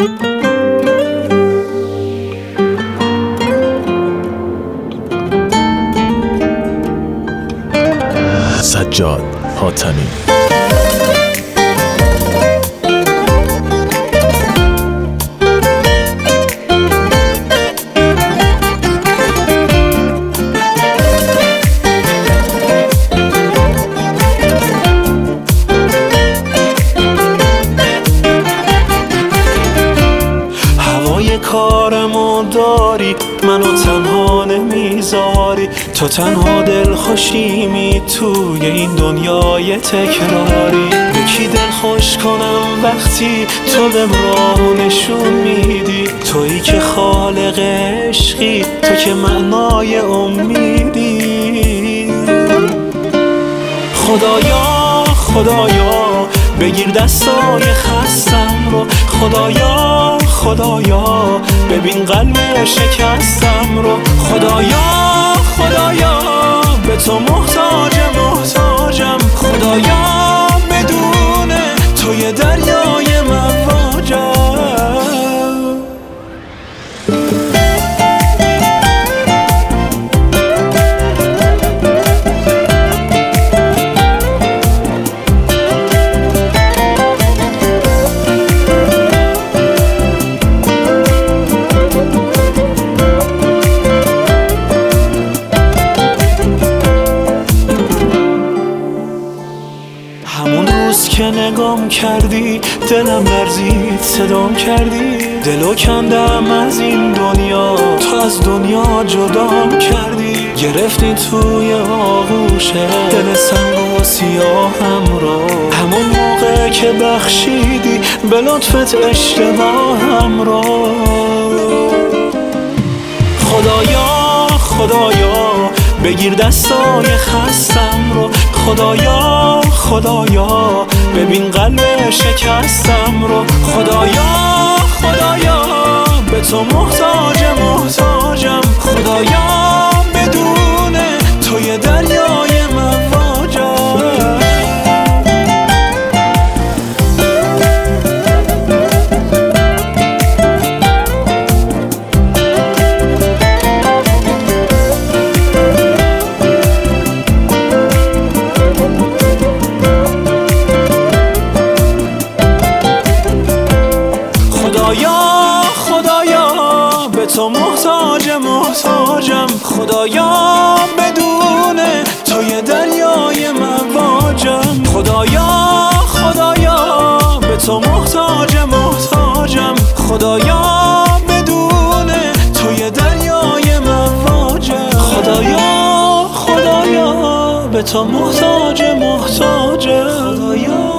سجاد حاتمی. هوای کارمو داری، منو تنها نمیذاری، تو تنها دلخوشیمی توی این دنیای تکراری. به کی دل خوش کنم وقتی تو بهم راه نشون میدی، تویی که خالق عشقی، تو که معنای امیدی. خدایا خدایا بگیر دستای خستم رو، خدایا خدایا ببین قلب شکستم رو. خدایا خدایا به تو محتاجم، خدایا بدون توی دریای مواجم. همون روز که نگام کردی دلم لرزید، صدام کردی، دلو کندم از این دنیا، تو از دنیا جدام کردی. گرفتی توی آغوش دل سنگ و سیاهم رو، همون موقع که بخشیدی به لطفت اشتباهم رو. خدایا خدایا بگیر دستای خستم رو، خدایا خدایا ببین قلب شکستم رو. خدایا خدایا به تو محتاجم، خدایا بدون توی دریای مواجم. خدایا خدایا به تو محتاجم، خدایا بدون توی دریای مواجم. خدایا خدایا به تو محتاجم، خدایا بدون توی دریای مواجم. خدایا خدایا به تو محتاجم، خدایا